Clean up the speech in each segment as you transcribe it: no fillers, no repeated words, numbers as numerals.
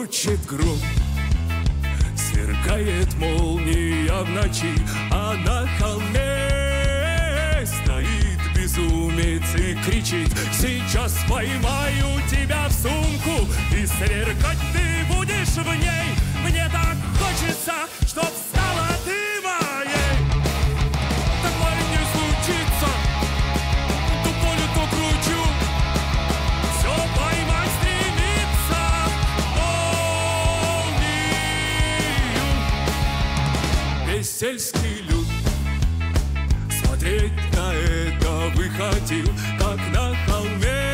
Грохочет гром, сверкает молния в ночи, а на холме стоит безумец и кричит: сейчас поймаю тебя в сумку, и сверкать ты будешь в ней. Мне так хочется, чтоб стала ты моей. Такое не случится, то поле, то кручу, все поймать стремится молнию. Весь сельский люд смотреть на это выходил, как на холме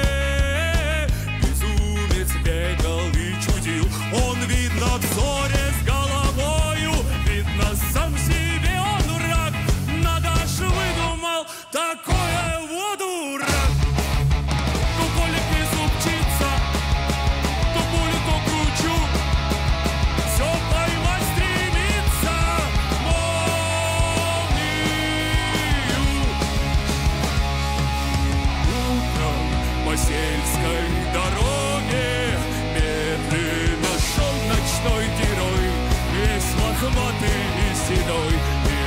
безумец бегал и чудил. Он, видно, в ссоре с головою, видно, сам себе он враг. Надо ж выдумал такое вот дурак. То поле присупчится, то поле, то кручу, все поймать стремится молнию. Утром по сельской дороге медленно шел ночной герой, весь лохматый и седой, и